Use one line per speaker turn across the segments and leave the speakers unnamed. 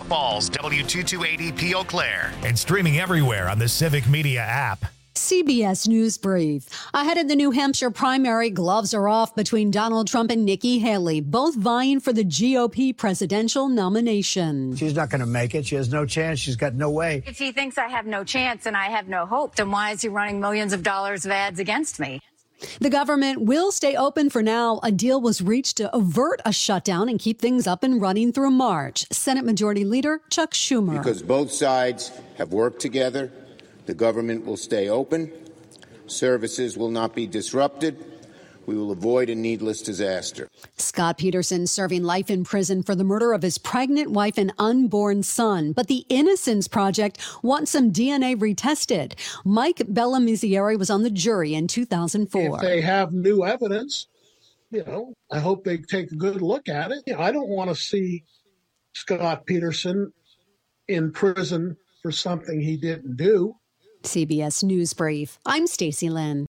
Falls, W2280P Eau Claire, and streaming everywhere on the Civic Media app.
CBS News Brief. Ahead of the New Hampshire primary, gloves are off between Donald Trump and Nikki Haley, both vying for the GOP presidential nomination.
She's not going to make it. She has no chance. She's got no way.
If he thinks I have no chance and I have no hope, then why is he running millions of dollars of ads against me?
The government will stay open for now. A deal was reached to avert a shutdown and keep things up and running through March. Senate Majority Leader Chuck Schumer.
Because both sides have worked together, the government will stay open. Services will not be disrupted. We will avoid a needless disaster.
Scott Peterson serving life in prison for the murder of his pregnant wife and unborn son. But the Innocence Project wants some DNA retested. Mike Bellamizieri was on the jury in 2004.
If they have new evidence, I hope they take a good look at it. I don't want to see Scott Peterson in prison for something he didn't do.
CBS News Brief. I'm Stacey Lynn.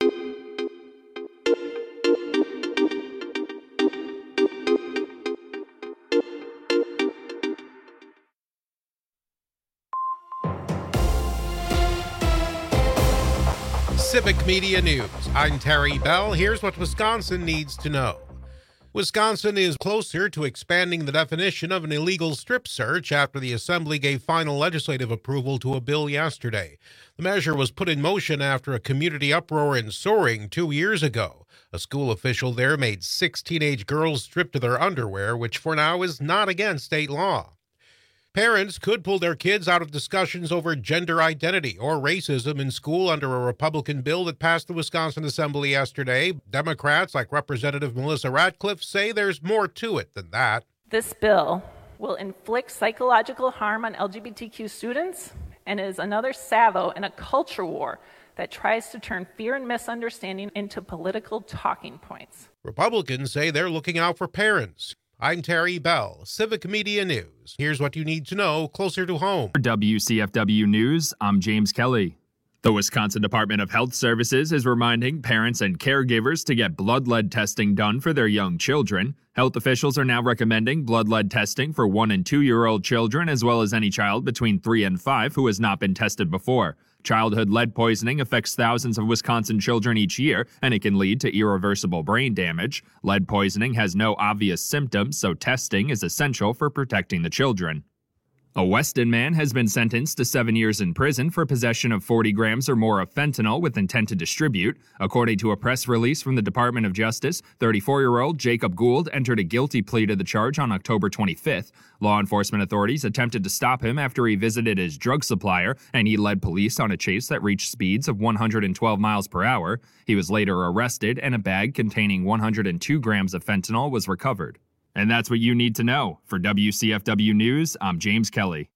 Civic Media News. I'm Terry Bell. Here's what Wisconsin needs to know. Wisconsin is closer to expanding the definition of an illegal strip search after the Assembly gave final legislative approval to a bill yesterday. The measure was put in motion after a community uproar in Soaring 2 years ago. A school official there made 6 teenage girls strip to their underwear, which for now is not against state law. Parents could pull their kids out of discussions over gender identity or racism in school under a Republican bill that passed the Wisconsin Assembly yesterday. Democrats, like Representative Melissa Ratcliffe, say there's more to it than that.
This bill will inflict psychological harm on LGBTQ students and is another salvo in a culture war that tries to turn fear and misunderstanding into political talking points.
Republicans say they're looking out for parents. I'm Terry Bell, Civic Media News. Here's what you need to know closer to home.
For WCFW News, I'm James Kelly. The Wisconsin Department of Health Services is reminding parents and caregivers to get blood lead testing done for their young children. Health officials are now recommending blood lead testing for 1- and 2-year-old children, as well as any child between 3 and 5 who has not been tested before. Childhood lead poisoning affects thousands of Wisconsin children each year, and it can lead to irreversible brain damage. Lead poisoning has no obvious symptoms, so testing is essential for protecting the children. A Weston man has been sentenced to 7 years in prison for possession of 40 grams or more of fentanyl with intent to distribute. According to a press release from the Department of Justice, 34-year-old Jacob Gould entered a guilty plea to the charge on October 25th. Law enforcement authorities attempted to stop him after he visited his drug supplier, and he led police on a chase that reached speeds of 112 miles per hour. He was later arrested, and a bag containing 102 grams of fentanyl was recovered. And that's what you need to know. For WCFW News, I'm James Kelly.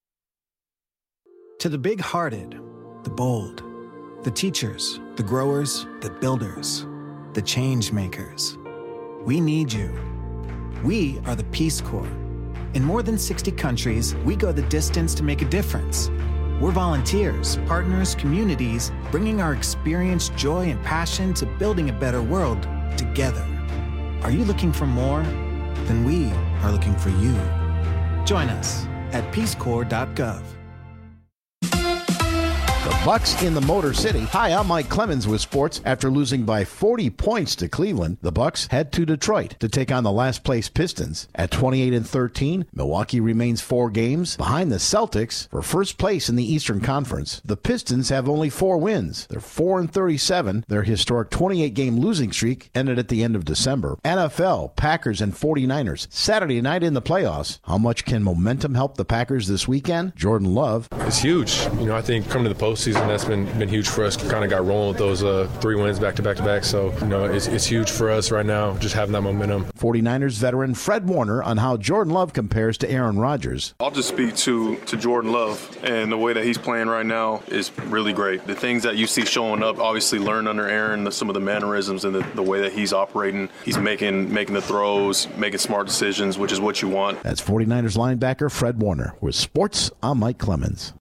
To the big-hearted, the bold, the teachers, the growers, the builders, the change makers, we need you. We are the Peace Corps. In more than 60 countries, we go the distance to make a difference. We're volunteers, partners, communities, bringing our experience, joy, and passion to building a better world together. Are you looking for more? Then we are looking for you. Join us at peacecorps.gov.
The Bucks in the Motor City. Hi, I'm Mike Clemens with sports. After losing by 40 points to Cleveland, the Bucks head to Detroit to take on the last-place Pistons. At 28-13, Milwaukee remains 4 games behind the Celtics for first place in the Eastern Conference. The Pistons have only 4 wins. They're 4-37. Their historic 28-game losing streak ended at the end of December. NFL, Packers, and 49ers. Saturday night in the playoffs. How much can momentum help the Packers this weekend? Jordan Love.
It's huge. I think coming to the postseason, that's been huge for us. Kind of got rolling with those 3 wins back-to-back. So, it's huge for us right now, just having that momentum.
49ers veteran Fred Warner on how Jordan Love compares to Aaron Rodgers.
I'll just speak to Jordan Love, and the way that he's playing right now is really great. The things that you see showing up, obviously learned under Aaron, some of the mannerisms and the way that he's operating. He's making the throws, making smart decisions, which is what you want.
That's 49ers linebacker Fred Warner. With sports, I'm Mike Clemens.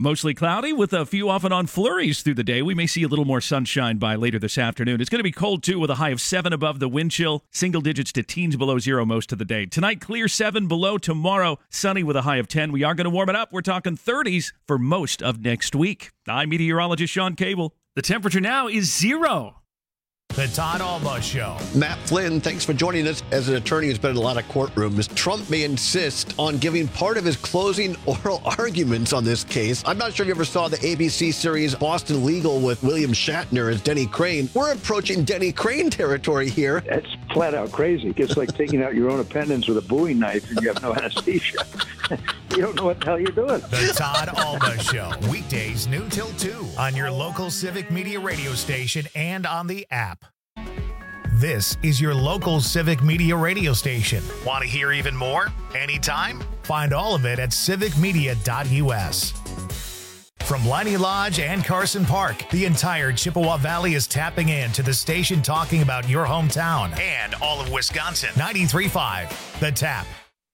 Mostly cloudy with a few off and on flurries through the day. We may see a little more sunshine by later this afternoon. It's going to be cold, too, with a high of 7 above the wind chill. Single digits to teens below 0 most of the day. Tonight, clear 7 below. Tomorrow, sunny with a high of 10. We are going to warm it up. We're talking 30s for most of next week. I'm meteorologist Sean Cable. The temperature now is 0.
The Todd Alba Show.
Matt Flynn, thanks for joining us. As an attorney who's been in a lot of courtrooms, Trump may insist on giving part of his closing oral arguments on this case. I'm not sure if you ever saw the ABC series Boston Legal with William Shatner as Denny Crane. We're approaching Denny Crane territory here.
That's flat out crazy. It's like taking out your own appendix with a Bowie knife and you have no anesthesia. You don't know what the hell you're doing.
The Todd Alba Show. Weekdays noon till 2 on your local Civic Media radio station and on the app. This is your local Civic Media radio station. Want to hear even more? Anytime? Find all of it at civicmedia.us. From Liney Lodge and Carson Park, the entire Chippewa Valley is tapping in to the station talking about your hometown and all of Wisconsin. 93.5, The Tap.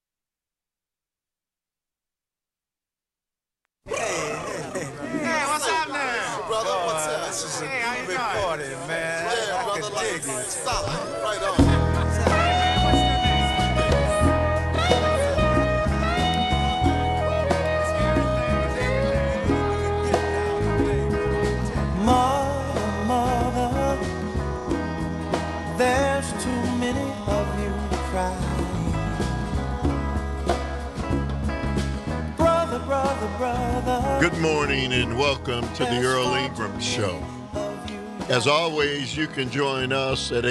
Hey, what's up now? Brother, what's up? This is a big party, man. Yeah, brother, like, stop. Right on.
Mother, there's too many of you crying. Brother.
Good morning and welcome to the Earl Ingram Show. As always, you can join us at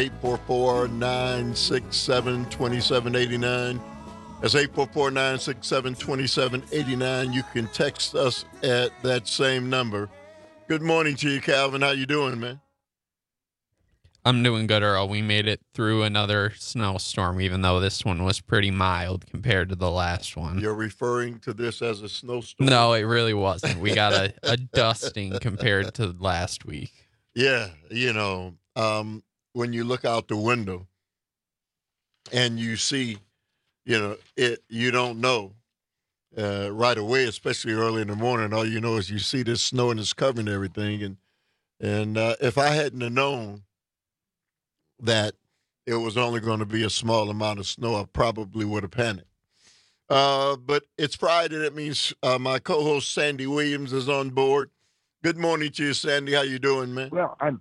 844-967-2789. That's 844-967-2789. You can text us at that same number. Good morning to you, Calvin. How you doing, man?
I'm doing good, Earl. We made it through another snowstorm, even though this one was pretty mild compared to the last one.
You're referring to this as a snowstorm?
No, it really wasn't. We got a dusting compared to last week.
Yeah, when you look out the window and you see, you don't know right away, especially early in the morning. All you know is you see this snow and it's covering everything. And if I hadn't have known that it was only going to be a small amount of snow, I probably would have panicked. But it's Friday. That means my co-host Sandy Williams is on board. Good morning to you, Sandy. How you doing, man?
Well, I'm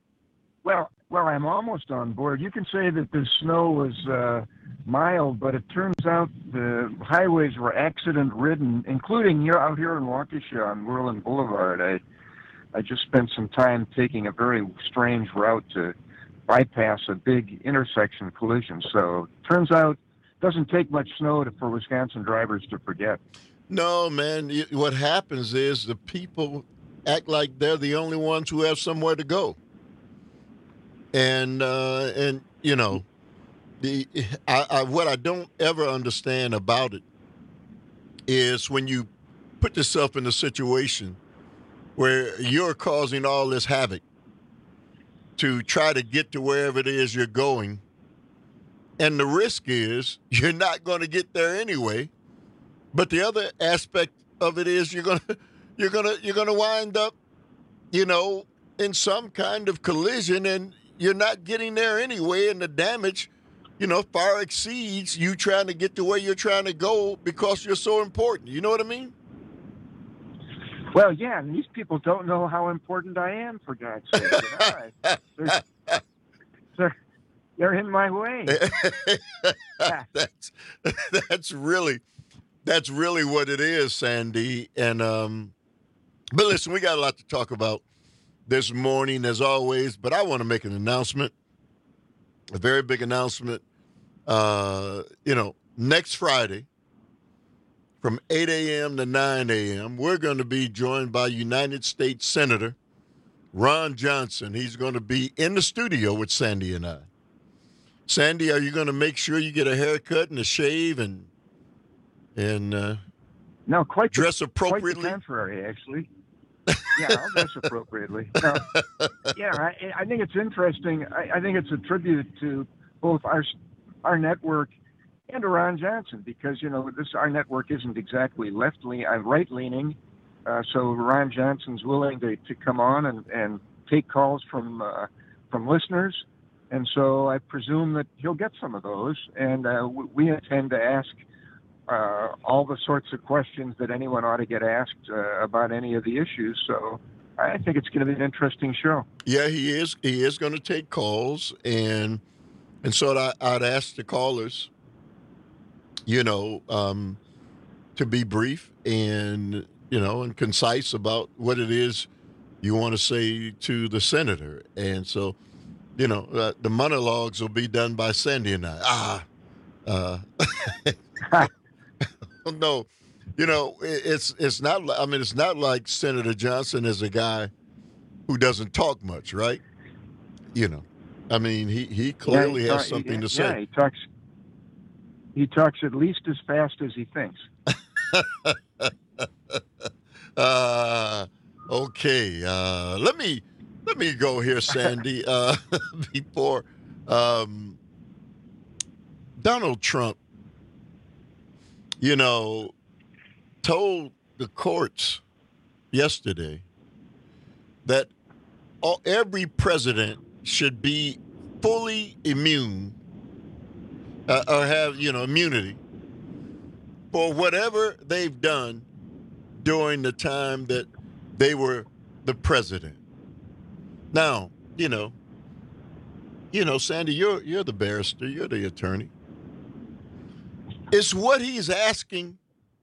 almost on board. You can say that the snow was mild, but it turns out the highways were accident-ridden, including out here in Waukesha on Whirland Boulevard. I just spent some time taking a very strange route to bypass a big intersection collision. So turns out it doesn't take much snow for Wisconsin drivers to forget.
No, man. What happens is the people act like they're the only ones who have somewhere to go. And what I don't ever understand about it is when you put yourself in a situation where you're causing all this havoc to try to get to wherever it is you're going, and the risk is you're not going to get there anyway. But the other aspect of it is you're gonna wind up, in some kind of collision, and you're not getting there anyway, and the damage, far exceeds you trying to get to where you're trying to go because you're so important. You know what I mean?
Well, yeah, and these people don't know how important I am, for God's sake. They're in my way.
That's really what it is, Sandy. And but listen, we got a lot to talk about this morning, as always. But I want to make an announcement, a very big announcement. Next Friday, from 8 a.m. to 9 a.m., we're going to be joined by United States Senator Ron Johnson. He's going to be in the studio with Sandy and I. Sandy, are you going to make sure you get a haircut and a shave and
no,
dress appropriately?
Quite the contrary, actually. Yeah, I'll dress appropriately. No, I think it's interesting. I think it's a tribute to both our network and to Ron Johnson, because our network isn't exactly right-leaning, So Ron Johnson's willing to come on and take calls from listeners. And so I presume that he'll get some of those. And we intend to ask all the sorts of questions that anyone ought to get asked about any of the issues. So I think it's going to be an interesting show.
Yeah, he is. He is going to take calls. And so I'd ask the callers, to be brief and, and concise about what it is you want to say to the senator. And so, the monologues will be done by Sandy and I. No, it's not. I mean, it's not like Senator Johnson is a guy who doesn't talk much, right? I mean, he clearly has something to say.
Yeah, he talks at least as fast as he thinks.
Okay. Let me go here, Sandy. Before Donald Trump, told the courts yesterday that every president should be fully immune or have, immunity for whatever they've done during the time that they were the president. Now, Sandy, you're the barrister, you're the attorney. Is what he's asking,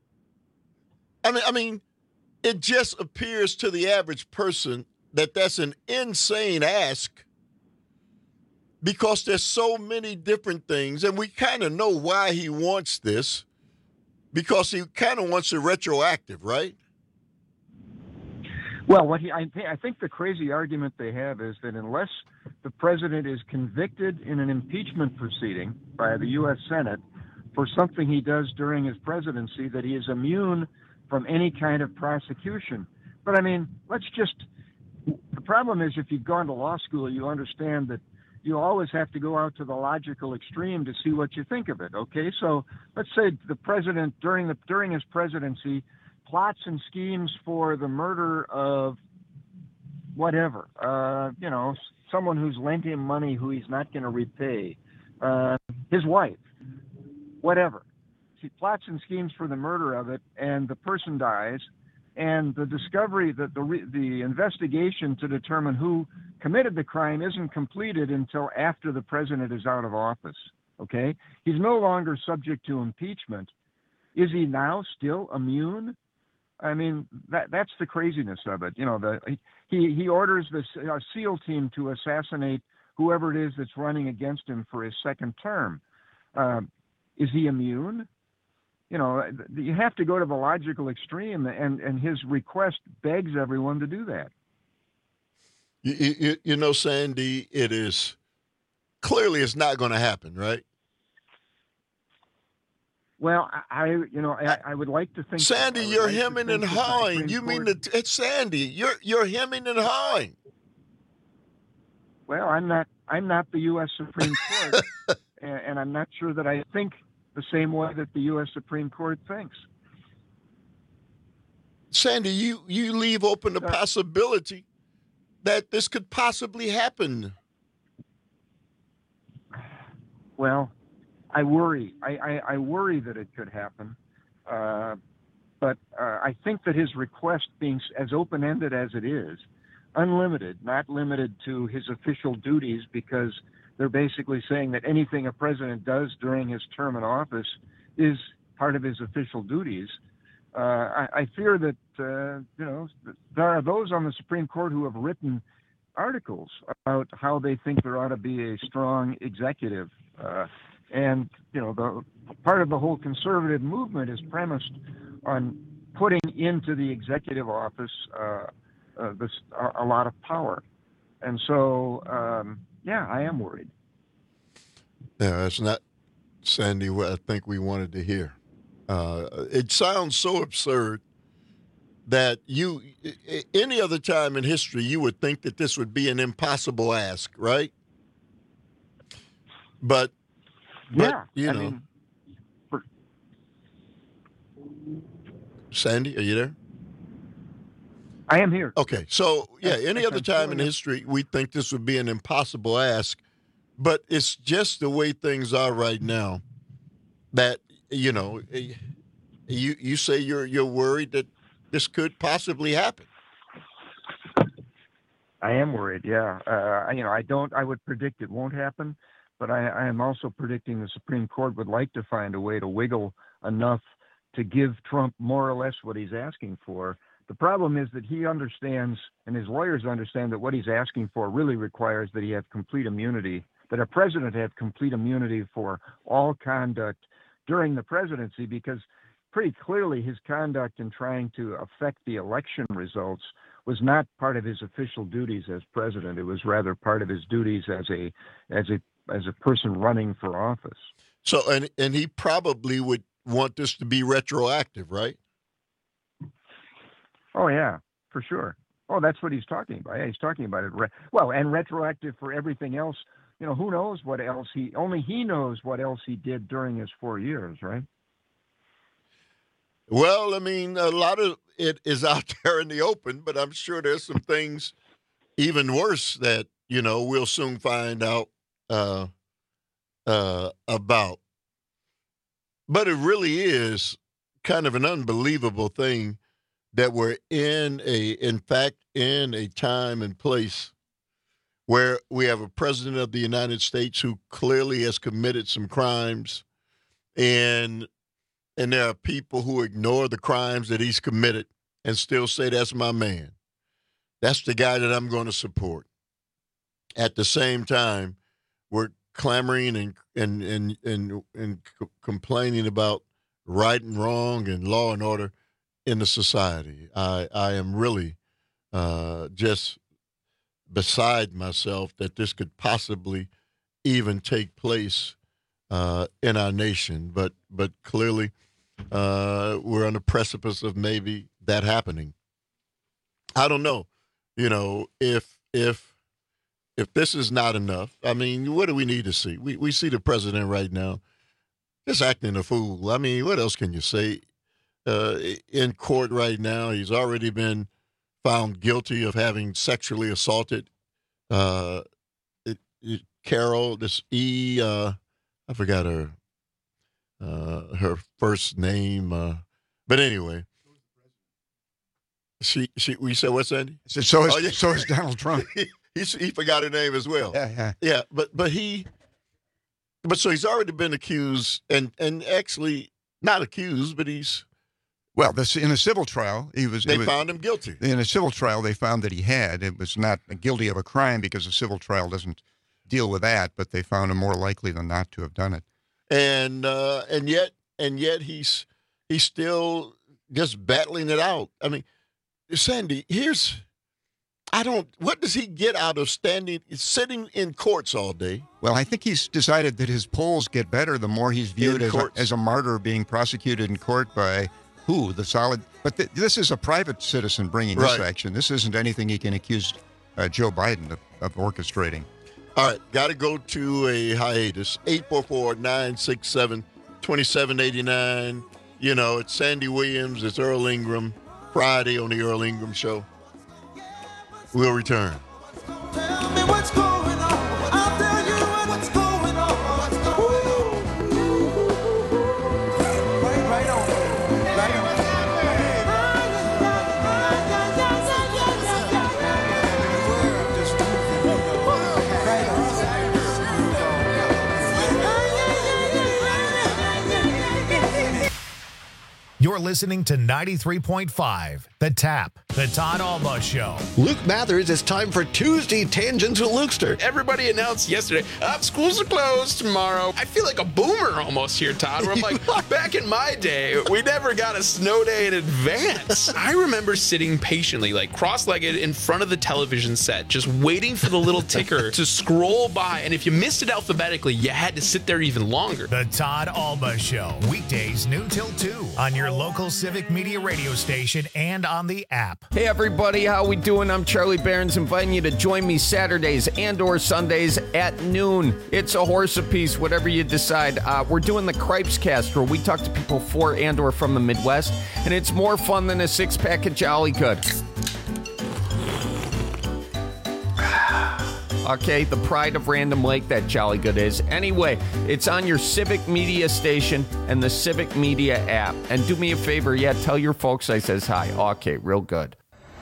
I mean, it just appears to the average person that that's an insane ask because there's so many different things, and we kind of know why he wants this, because he kind of wants it retroactive, right?
Well, I think the crazy argument they have is that unless the president is convicted in an impeachment proceeding by the U.S. Senate for something he does during his presidency, that he is immune from any kind of prosecution. But I mean, the problem is, if you've gone to law school, you understand that you always have to go out to the logical extreme to see what you think of it. Okay, so let's say the president during his presidency plots and schemes for the murder of whatever, someone who's lent him money who he's not going to repay, his wife, whatever. He plots and schemes for the murder of it, and the person dies, and the discovery that the investigation to determine who committed the crime isn't completed until after the president is out of office. Okay, he's no longer subject to impeachment. Is he now still immune? I mean, that's the craziness of it. He orders the SEAL team to assassinate whoever it is that's running against him for his second term. Is he immune? You have to go to the logical extreme, and his request begs everyone to do that.
Sandy, it is clearly it's not going to happen, right?
Well, I would like to think.
Sandy, you're hemming and hawing. You mean it's Sandy? You're hemming and hawing.
Well, I'm not the U.S. Supreme Court, and I'm not sure that I think the same way that the U.S. Supreme Court thinks.
Sandy, you leave open the possibility that this could possibly happen.
Well, I worry. I worry that it could happen. But I think that his request being as open-ended as it is, unlimited, not limited to his official duties, because they're basically saying that anything a president does during his term in office is part of his official duties. I fear that, there are those on the Supreme Court who have written articles about how they think there ought to be a strong executive. And the part of the whole conservative movement is premised on putting into the executive office a lot of power. And so, I am worried.
Yeah, that's not, Sandy, what I think we wanted to hear. It sounds so absurd that any other time in history, you would think that this would be an impossible ask, right? But Sandy, are you there?
I am here.
Okay. So, yeah, any other time in history, we think this would be an impossible ask. But it's just the way things are right now that, you know, you say you're worried that this could possibly happen.
I am worried, yeah. I would predict it won't happen, but I am also predicting the Supreme Court would like to find a way to wiggle enough to give Trump more or less what he's asking for. The problem is that he understands, and his lawyers understand, that what he's asking for really requires that he have complete immunity, that a president have complete immunity for all conduct during the presidency, because pretty clearly his conduct in trying to affect the election results was not part of his official duties as president. It was rather part of his duties as a person running for office.
So, and he probably would want this to be retroactive, right?
Oh, yeah, for sure. Oh, that's what he's talking about. Yeah, he's talking about it. And retroactive for everything else. You know, who knows what else only he knows what else he did during his 4 years, right?
Well, I mean, a lot of it is out there in the open, but I'm sure there's some things even worse that, you know, we'll soon find out about. But it really is kind of an unbelievable thing that we're in a time and place where we have a president of the United States who clearly has committed some crimes, and there are people who ignore the crimes that he's committed and still say, that's my man. That's the guy that I'm going to support. At the same time, we're clamoring and complaining about right and wrong and law and order in the society. I am really just beside myself that this could possibly even take place in our nation. But clearly, we're on the precipice of maybe that happening. I don't know, you know, if this is not enough. I mean, what do we need to see? We see the president right now just acting a fool. I mean, what else can you say? In court right now, he's already been found guilty of having sexually assaulted Carol, I forgot her first name, but anyway, we said what's that?
So is Donald Trump.
he forgot her name as well.
Yeah.
But so he's already been accused, and actually not accused, but he's.
Well, in a civil trial,
They found him guilty.
In a civil trial, they found that he had. It was not guilty of a crime because a civil trial doesn't deal with that, but they found him more likely than not to have done it.
And yet he's still just battling it out. I mean, Sandy, what does he get out of sitting in courts all day?
Well, I think he's decided that his polls get better the more he's viewed as a martyr being prosecuted in court by But this is a private citizen bringing this action. This isn't anything he can accuse Joe Biden of orchestrating.
All right, got to go to a hiatus. 844-967-2789. You know, it's Sandy Williams, it's Earl Ingram. Friday on the Earl Ingram Show. We'll return.
Tell me what's going on. I'll tell you what's going on. Right on.
You're listening to 93.5, The Tap, The Todd Alba Show.
Luke Mathers, it's time for Tuesday Tangents with Lukester.
Everybody announced yesterday, schools are closed tomorrow. I feel like a boomer almost here, Todd, where I'm like, back in my day, we never got a snow day in advance. I remember sitting patiently, like cross-legged in front of the television set, just waiting for the little ticker to scroll by. And if you missed it alphabetically, you had to sit there even longer.
The Todd Alba Show, weekdays noon till 2 on your local Civic Media radio station and on the app.
Hey everybody, how we doing? I'm Charlie Barons, inviting you to join me Saturdays and or Sundays at noon. It's a horse apiece, whatever you decide. We're doing the Cripes Cast, where we talk to people for and or from the Midwest, and it's more fun than a six-pack of Jolly Good. Okay, the pride of Random Lake, that Jolly Good is. Anyway, it's on your Civic Media station and the Civic Media app. And do me a favor, tell your folks I says hi. Okay, real good.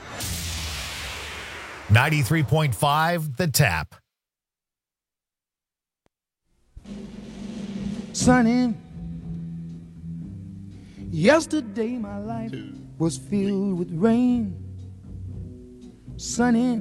93.5 The Tap.
Sonny, yesterday my life was filled with rain. Sonny,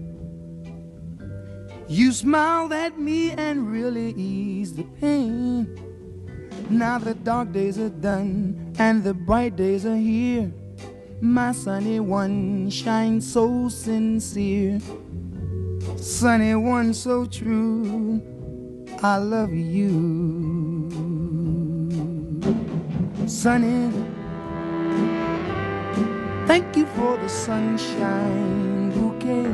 you smiled at me and really eased the pain. Now the dark days are done and the bright days are here. My sunny one shines so sincere. Sunny one so true, I love you. Sunny, thank you for the sunshine bouquet.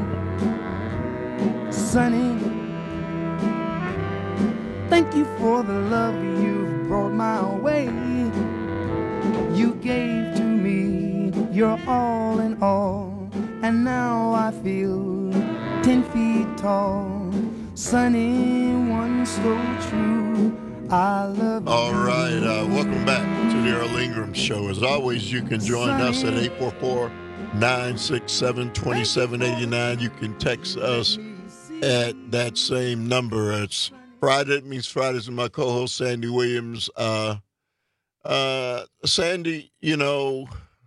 Sunny, thank you for the love you've brought my way. You gave to me your all in all, and now I feel 10 feet tall. Sunny one so true, I love you.
All right, welcome back to the Earl Ingram Show. As always, you can join us at 844-967-2789. You can text us at that same number. It's Friday. It means Fridays with my co-host, Sandy Williams. Sandy, there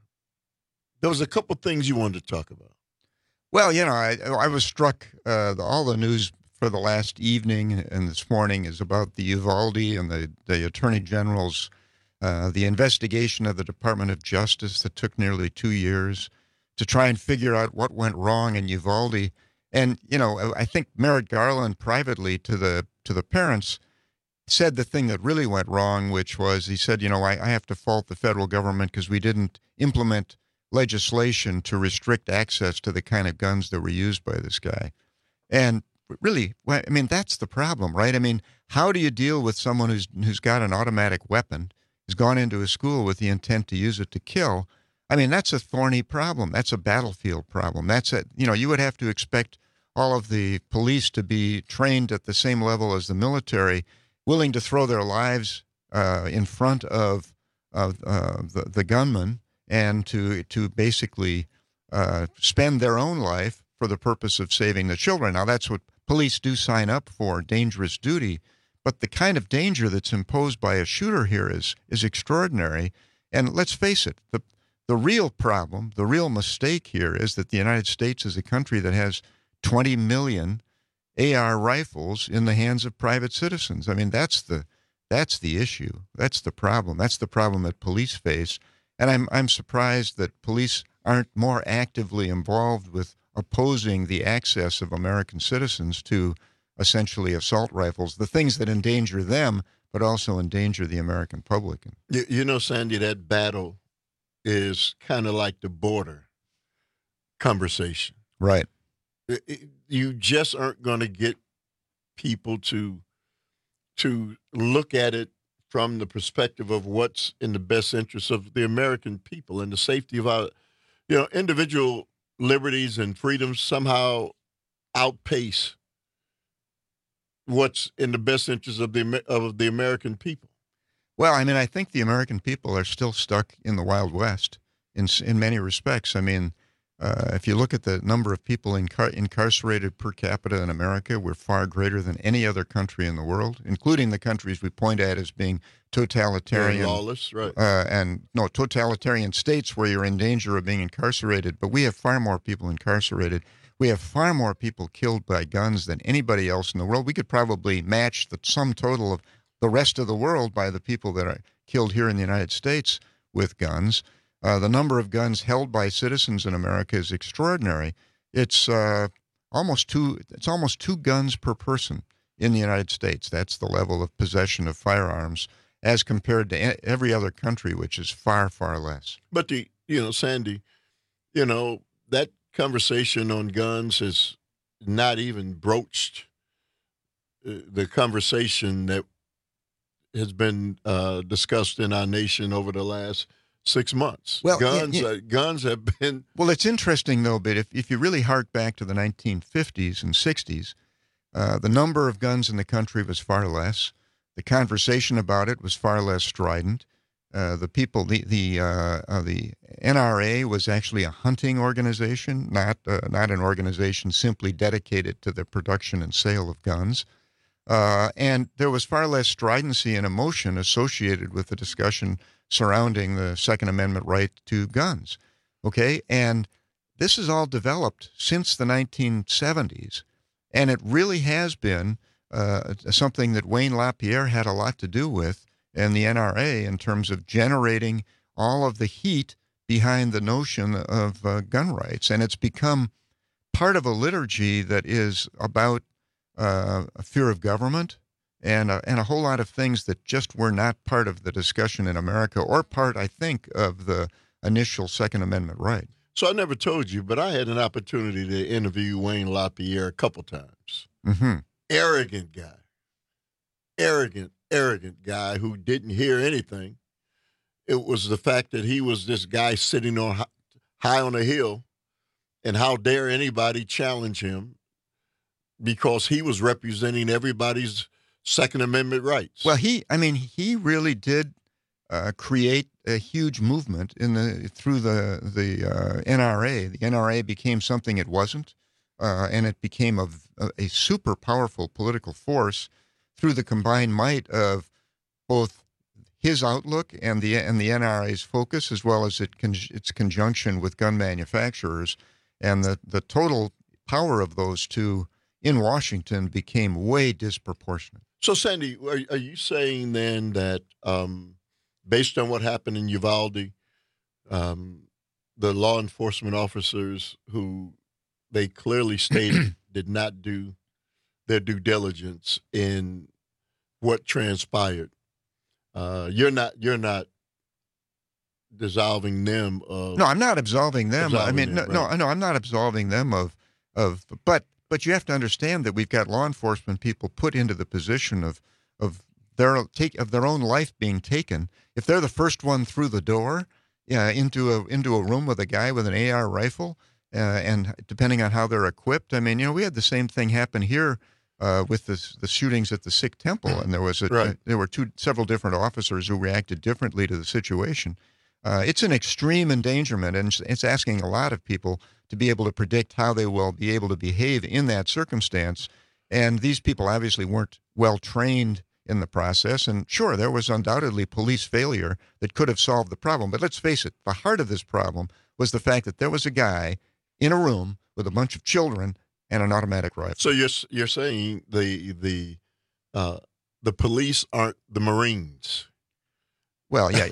was a couple things you wanted to talk about.
Well, I was struck, all the news for the last evening and this morning is about the Uvalde and the Attorney General's, the investigation of the Department of Justice that took nearly 2 years to try and figure out what went wrong in Uvalde. And, I think Merrick Garland privately to the parents said the thing that really went wrong, which was he said, I have to fault the federal government because we didn't implement legislation to restrict access to the kind of guns that were used by this guy. And really, that's the problem, right? How do you deal with someone who's got an automatic weapon, who's gone into a school with the intent to use it to kill? That's a thorny problem. That's a battlefield problem. You would have to expect all of the police to be trained at the same level as the military, willing to throw their lives in front of the gunman and to basically spend their own life for the purpose of saving the children. Now, that's what police do sign up for, dangerous duty, but the kind of danger that's imposed by a shooter here is extraordinary. And let's face it, the real problem, the real mistake here is that the United States is a country that has 20 million AR rifles in the hands of private citizens. That's the issue. That's the problem. That's the problem that police face. And I'm surprised that police aren't more actively involved with opposing the access of American citizens to essentially assault rifles, the things that endanger them, but also endanger the American public.
Sandy, that battle is kind of like the border conversation.
Right.
You just aren't going to get people to look at it from the perspective of what's in the best interest of the American people and the safety of our, individual liberties and freedoms somehow outpace what's in the best interest of the American people.
Well, I think the American people are still stuck in the Wild West in many respects. If you look at the number of people incarcerated per capita in America, we're far greater than any other country in the world, including the countries we point at as being totalitarian,
very lawless, right?
Totalitarian states where you're in danger of being incarcerated. But we have far more people incarcerated. We have far more people killed by guns than anybody else in the world. We could probably match the sum total of the rest of the world by the people that are killed here in the United States with guns. The number of guns held by citizens in America is extraordinary. It's almost two guns per person in the United States. That's the level of possession of firearms as compared to every other country, which is far, far less.
But Sandy, that conversation on guns has not even broached the conversation that has been discussed in our nation over the last 6 months.
Well,
guns have been...
Well, it's interesting, though, but if you really hark back to the 1950s and 60s, The number of guns in the country was far less. The conversation about it was far less strident. The NRA was actually a hunting organization, not an organization simply dedicated to the production and sale of guns. And there was far less stridency and emotion associated with the discussion surrounding the Second Amendment right to guns. Okay, and this has all developed since the 1970s, and it really has been something that Wayne LaPierre had a lot to do with, and the NRA, in terms of generating all of the heat behind the notion of gun rights. And it's become part of a liturgy that is about a fear of government and a whole lot of things that just were not part of the discussion in America, or part, I think, of the initial Second Amendment right.
So I never told you, but I had an opportunity to interview Wayne LaPierre a couple times.
Mm-hmm.
Arrogant guy. Arrogant guy who didn't hear anything. It was the fact that he was this guy sitting on high on a hill, and how dare anybody challenge him, because he was representing everybody's Second Amendment rights.
Well, he really did create a huge movement through the NRA. The NRA became something it wasn't, and it became a super powerful political force through the combined might of both his outlook and the NRA's focus, as well as its conjunction with gun manufacturers, and the total power of those two in Washington became way disproportionate.
So, Sandy, are you saying then that based on what happened in Uvalde, the law enforcement officers who they clearly stated did not do their due diligence in what transpired, you're not dissolving them of?
No, I'm not absolving them. I'm not absolving them of but you have to understand that we've got law enforcement people put into the position of their own life being taken. If they're the first one through the door, into a room with a guy with an AR rifle, and depending on how they're equipped, we had the same thing happen here with the shootings at the Sikh temple, and there were several different officers who reacted differently to the situation. It's an extreme endangerment, and it's asking a lot of people to be able to predict how they will be able to behave in that circumstance. And these people obviously weren't well trained in the process. And sure, there was undoubtedly police failure that could have solved the problem. But let's face it, the heart of this problem was the fact that there was a guy in a room with a bunch of children and an automatic rifle.
So you're saying the police aren't the Marines?
Well, yeah,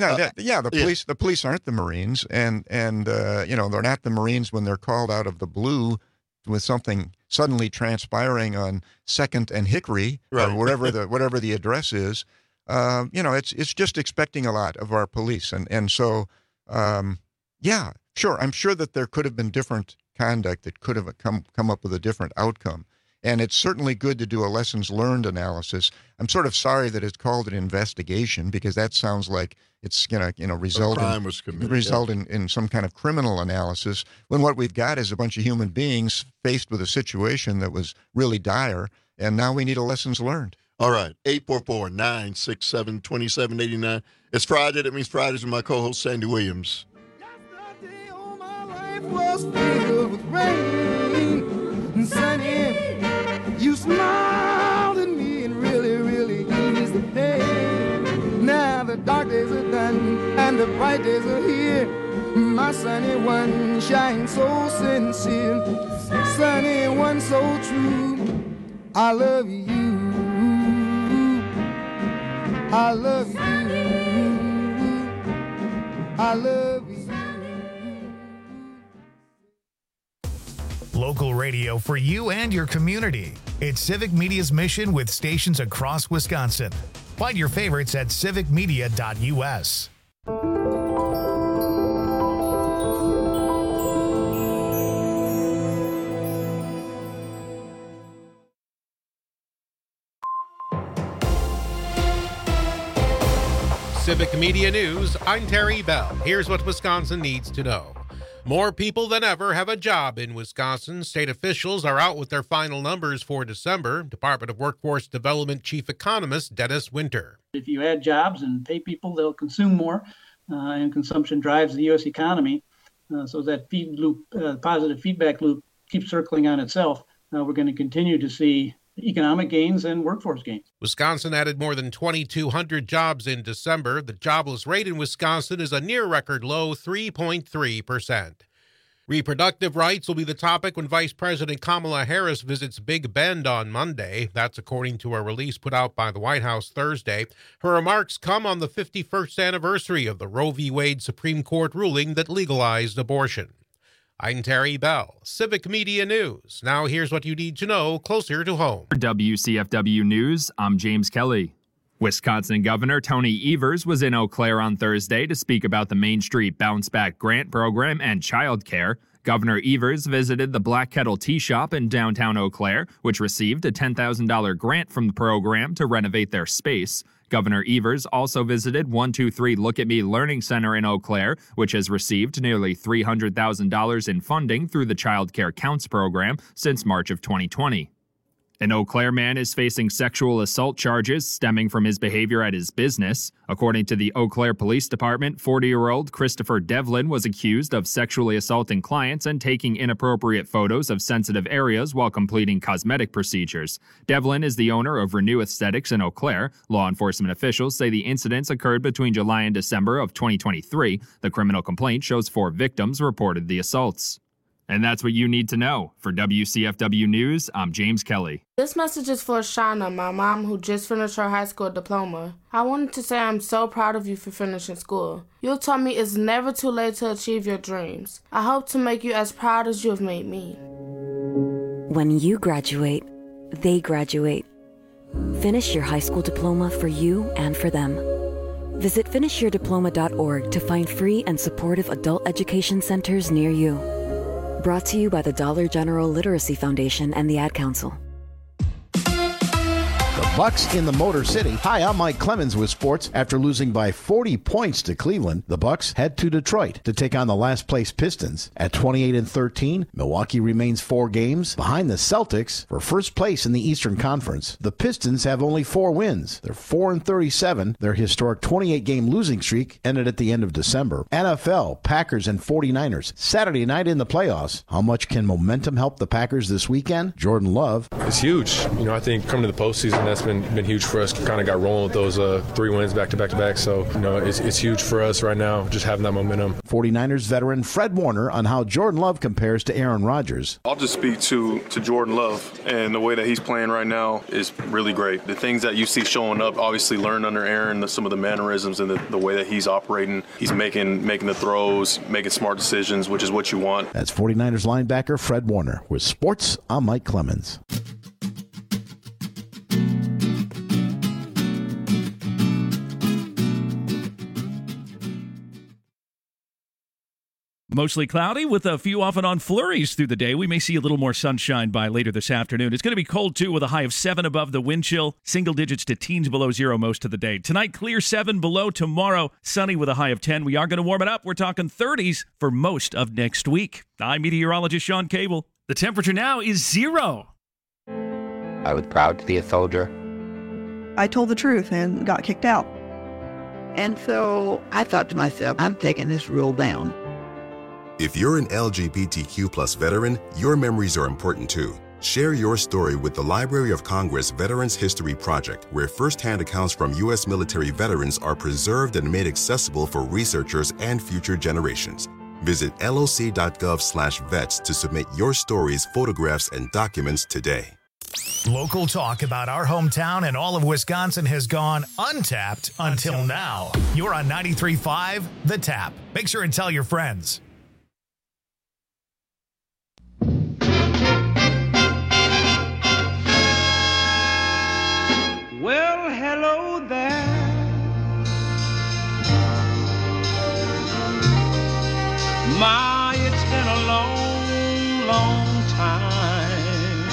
the police aren't the Marines, and they're not the Marines when they're called out of the blue with something suddenly transpiring on 2nd and Hickory,
right,
or whatever the address is. It's just expecting a lot of our police, and so yeah, sure, I'm sure that there could have been different conduct that could have come up with a different outcome. And it's certainly good to do a lessons learned analysis. I'm sort of sorry that it's called an investigation, because that sounds like it's going to result in some kind of criminal analysis, when what we've got is a bunch of human beings faced with a situation that was really dire, and now we need a lessons learned.
All right, 844-967-2789. It's Friday. That means Fridays with my co-host Sandy Williams.
Yesterday all my life was filled with rain and sunny. You smiled at me and really, really eased the pain. Now the dark days are done and the bright days are here. My sunny one shines so sincere, sunny one so true. I love you. I love you. I love you.
Local radio for you and your community. It's Civic Media's mission with stations across Wisconsin. Find your favorites at civicmedia.us.
Civic Media News, I'm Terry Bell. Here's what Wisconsin needs to know. More people than ever have a job in Wisconsin. State officials are out with their final numbers for December. Department of Workforce Development Chief Economist Dennis Winter.
If you add jobs and pay people, they'll consume more, and consumption drives the U.S. economy. So that positive feedback loop keeps circling on itself. We're going to continue to see economic gains and workforce gains.
Wisconsin added more than 2,200 jobs in December. The jobless rate in Wisconsin is a near-record low 3.3%. Reproductive rights will be the topic when Vice President Kamala Harris visits Big Bend on Monday. That's according to a release put out by the White House Thursday. Her remarks come on the 51st anniversary of the Roe v. Wade Supreme Court ruling that legalized abortion. I'm Terry Bell, Civic Media News. Now here's what you need to know closer to home.
For WCFW News, I'm James Kelly. Wisconsin Governor Tony Evers was in Eau Claire on Thursday to speak about the Main Street Bounce Back Grant Program and childcare. Governor Evers visited the Black Kettle Tea Shop in downtown Eau Claire, which received a $10,000 grant from the program to renovate their space. Governor Evers also visited 123 Look at Me Learning Center in Eau Claire, which has received nearly $300,000 in funding through the Child Care Counts program since March of 2020. An Eau Claire man is facing sexual assault charges stemming from his behavior at his business. According to the Eau Claire Police Department, 40-year-old Christopher Devlin was accused of sexually assaulting clients and taking inappropriate photos of sensitive areas while completing cosmetic procedures. Devlin is the owner of Renew Aesthetics in Eau Claire. Law enforcement officials say the incidents occurred between July and December of 2023. The criminal complaint shows 4 victims reported the assaults. And that's what you need to know. For WCFW News, I'm James Kelly.
This message is for Shauna, my mom, who just finished her high school diploma. I wanted to say I'm so proud of you for finishing school. You taught me it's never too late to achieve your dreams. I hope to make you as proud as you have made me.
When you graduate, they graduate. Finish your high school diploma for you and for them. Visit finishyourdiploma.org to find free and supportive adult education centers near you. Brought to you by the Dollar General Literacy Foundation and the Ad Council.
The Bucks in the Motor City. Hi, I'm Mike Clemens with sports. After losing by 40 points to Cleveland, the Bucks head to Detroit to take on the last-place Pistons. At 28-13, Milwaukee remains 4 games behind the Celtics for first place in the Eastern Conference. The Pistons have only 4 wins. They're 4-37. Their historic 28-game losing streak ended at the end of December. NFL, Packers, and 49ers. Saturday night in the playoffs. How much can momentum help the Packers this weekend? Jordan Love.
It's huge. I think coming to the postseason, that's been huge for us. Kind of got rolling with those 3 wins back-to-back. So, it's huge for us right now, just having that momentum.
49ers veteran Fred Warner on how Jordan Love compares to Aaron Rodgers.
I'll just speak to Jordan Love, and the way that he's playing right now is really great. The things that you see showing up, obviously learned under Aaron, some of the mannerisms and the way that he's operating. He's making the throws, making smart decisions, which is what you want.
That's 49ers linebacker Fred Warner. With sports, I'm Mike Clemens.
Mostly cloudy with a few off and on flurries through the day. We may see a little more sunshine by later this afternoon. It's going to be cold, too, with a high of 7 above the wind chill. Single digits to teens below 0 most of the day. Tonight, clear 7 below. Tomorrow, sunny with a high of 10. We are going to warm it up. We're talking 30s for most of next week. I'm meteorologist Sean Cable. The temperature now is 0.
I was proud to be a soldier.
I told the truth and got kicked out.
And so I thought to myself, I'm taking this rule down.
If you're an LGBTQ+ veteran, your memories are important too. Share your story with the Library of Congress Veterans History Project, where firsthand accounts from U.S. military veterans are preserved and made accessible for researchers and future generations. Visit loc.gov/vets to submit your stories, photographs, and documents today.
Local talk about our hometown and all of Wisconsin has gone untapped until now. You're on 93.5 The Tap. Make sure and tell your friends.
Well, hello there. My, it's been a long, long time.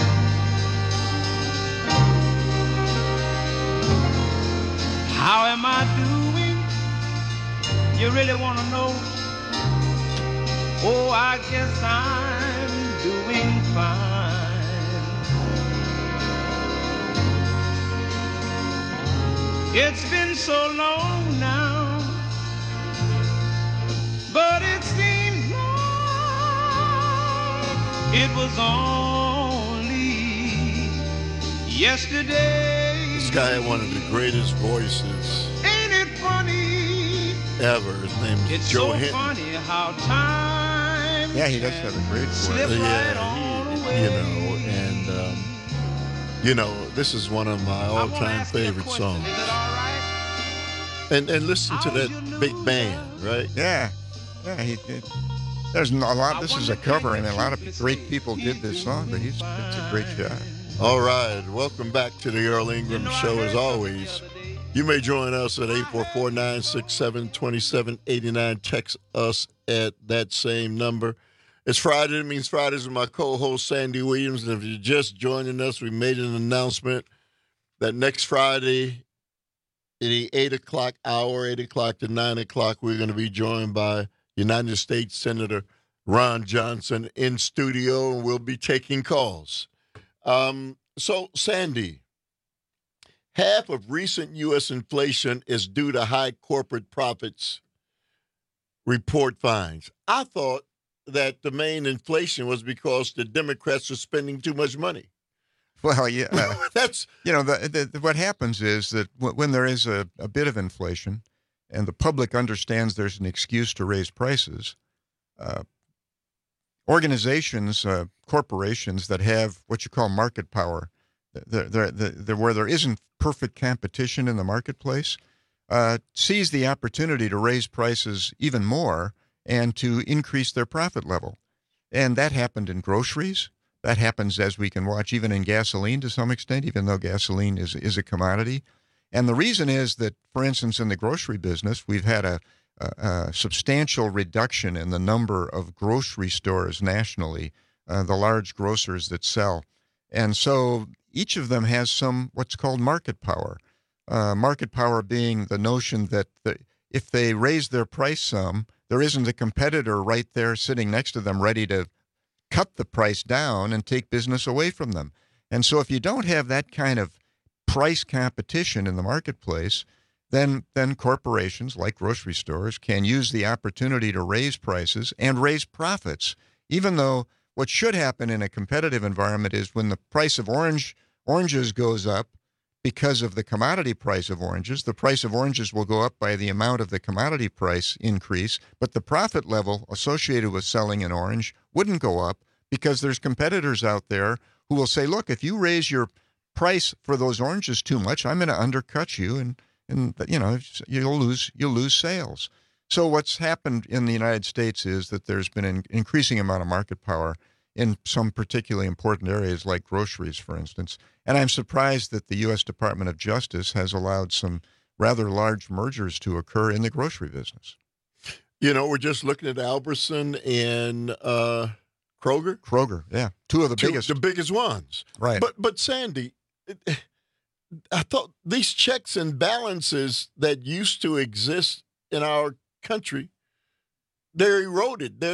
How am I doing? You really want to know? Oh, I guess I'm doing fine. It's been so long now, but it seems like it was only yesterday.
This guy had one of the greatest voices.
Ain't it funny?
Ever. His name is
It's
Joe
so
Hinton.
funny how time.
Yeah, he does have a great voice.
This is one of my all-time favorite songs. And listen to that big band, right?
Yeah. There's a lot. This is a cover, and a lot of great people did this song, but it's a great job.
All right. Welcome back to the Earl Ingram Show, as always. You may join us at 844-967-2789. Text us at that same number. It's Friday. It means Fridays with my co-host, Sandy Williams. And if you're just joining us, we made an announcement that next Friday, in the 8 o'clock hour, 8 o'clock to 9 o'clock, we're going to be joined by United States Senator Ron Johnson in studio, and we'll be taking calls. So, Sandy, half of recent U.S. inflation is due to high corporate profits, report finds. I thought that the main inflation was because the Democrats are spending too much money.
Well, yeah.
That's
what happens is that when there is a bit of inflation and the public understands there's an excuse to raise prices, organizations, corporations that have what you call market power, where there isn't perfect competition in the marketplace, seize the opportunity to raise prices even more and to increase their profit level. And that happened in groceries. That happens, as we can watch, even in gasoline to some extent, even though gasoline is a commodity. And the reason is that, for instance, in the grocery business, we've had a substantial reduction in the number of grocery stores nationally, the large grocers that sell. And so each of them has some what's called market power. Market power being the notion that if they raise their price some, there isn't a competitor right there sitting next to them ready to cut the price down and take business away from them. And so if you don't have that kind of price competition in the marketplace, then corporations like grocery stores can use the opportunity to raise prices and raise profits, even though what should happen in a competitive environment is when the price of oranges goes up because of the commodity price of oranges, the price of oranges will go up by the amount of the commodity price increase, but the profit level associated with selling an orange wouldn't go up because there's competitors out there who will say, look, if you raise your price for those oranges too much, I'm going to undercut you and you'll lose sales. So what's happened in the United States is that there's been an increasing amount of market power in some particularly important areas like groceries, for instance. And I'm surprised that the U.S. Department of Justice has allowed some rather large mergers to occur in the grocery business.
We're just looking at Albertson and Kroger.
Kroger, yeah. Two of the biggest.
The biggest ones.
Right.
But Sandy, I thought these checks and balances that used to exist in our country, they're eroded.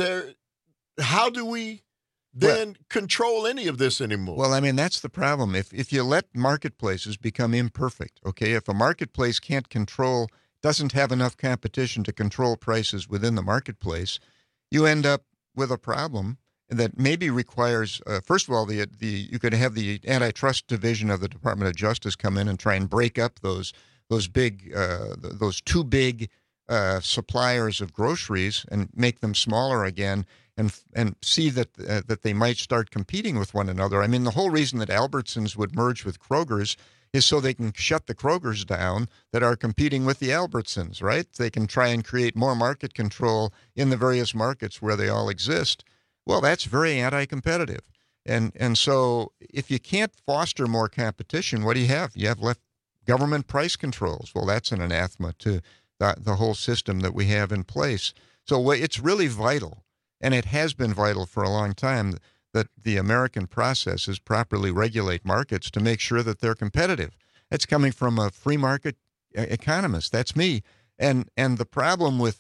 How do we then control any of this anymore?
Well, I mean, that's the problem. If you let marketplaces become imperfect, okay, if a marketplace doesn't have enough competition to control prices within the marketplace, you end up with a problem that maybe requires, first of all, you could have the antitrust division of the Department of Justice come in and try and break up those too big suppliers of groceries and make them smaller again, and see that they might start competing with one another. I mean, the whole reason that Albertsons would merge with Kroger's is so they can shut the Kroger's down that are competing with the Albertsons, right? They can try and create more market control in the various markets where they all exist. Well, that's very anti-competitive. And so if you can't foster more competition, what do you have? You have left government price controls. Well, that's an anathema to the whole system that we have in place. So it's really vital, and it has been vital for a long time, that the American processes properly regulate markets to make sure that they're competitive. That's coming from a free market economist. That's me. And the problem with